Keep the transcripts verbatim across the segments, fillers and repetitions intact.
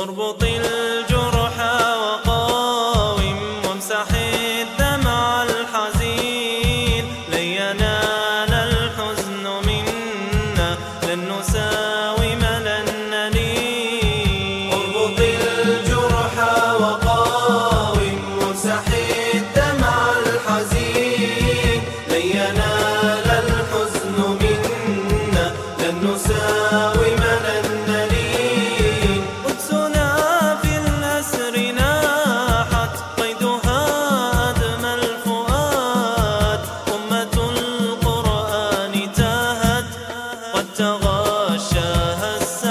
اربط الجرح وقاوم وامسح الدمع الحزين، لن ينال الحزن منا، لن نساوم لن نلين. اربط الجرح وقاوم وامسح الدمع الحزين، لن ينال الحزن منا، لن نساوم لن نلين. قدسنا في الأسر ناحت، قيدها أدمى الفؤاد، أمة القرآن تاهت، قد تغشاها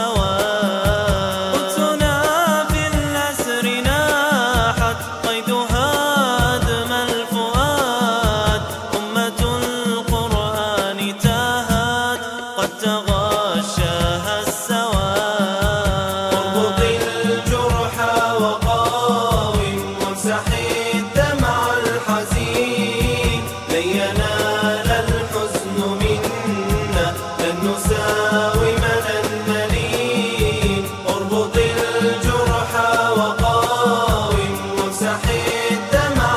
السواد. قدسنا في الأسر ناحت، قيدها أدمى الفؤاد، أمة القرآن تاهت، قد تغشاها السواد. اربط الجرح وقاوم وامسح الدمع الحزين، لن ينال الحزن منا، لن نساوم لن نلين. اربط الجرح وقاوم وامسح الدمع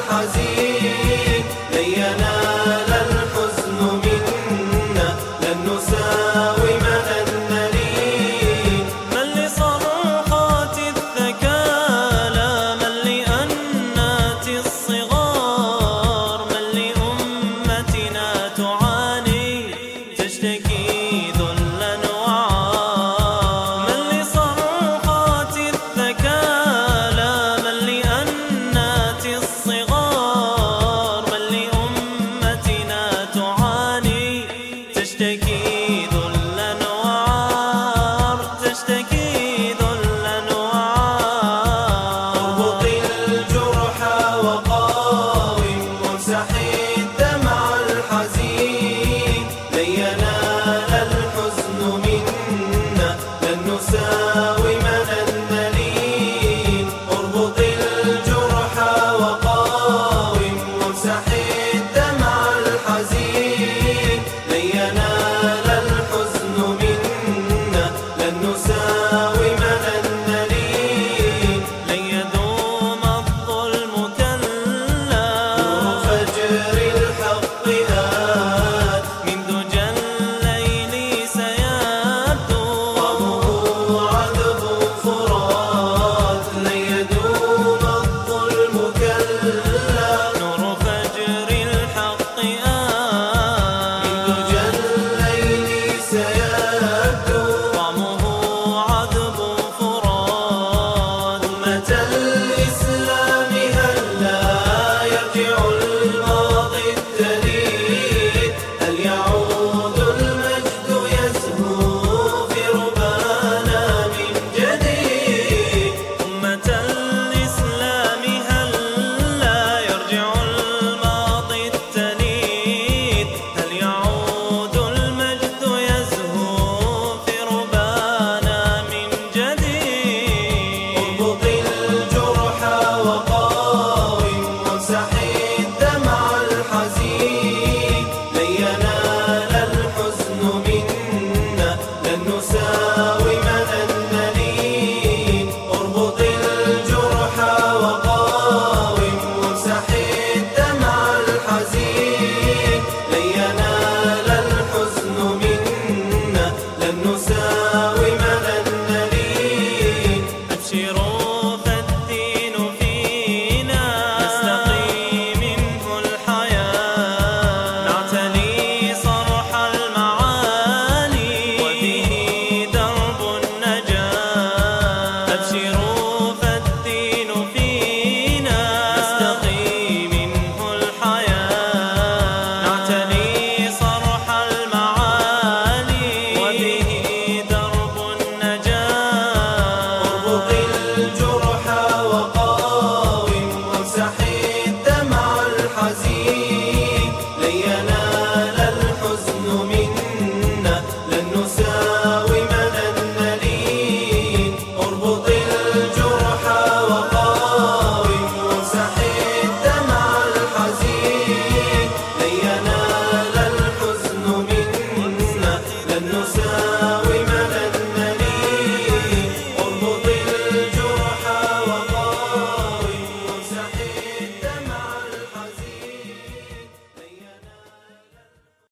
الحزين، لن ينال الحزن منا، لن نساوم لن نلين. من لصرخات الثكالى، من لأنات الصغار، من لأمتنا تعاني تشتكي ذلا وعار. من لصرخات الثكالى، من لأنات الصغار، من لأمتنا تعاني تشتكي ذلا وعار، تشتكي ذلا وعار. اربط الجرح وقاوم وامسح الدمع الحزين، لن ينال الحزن منا، لن نساوم لن نلين. اربط الجرح وقاوم وامسح الدمع الحزين، لن ينال الحزن منا، لن نساوم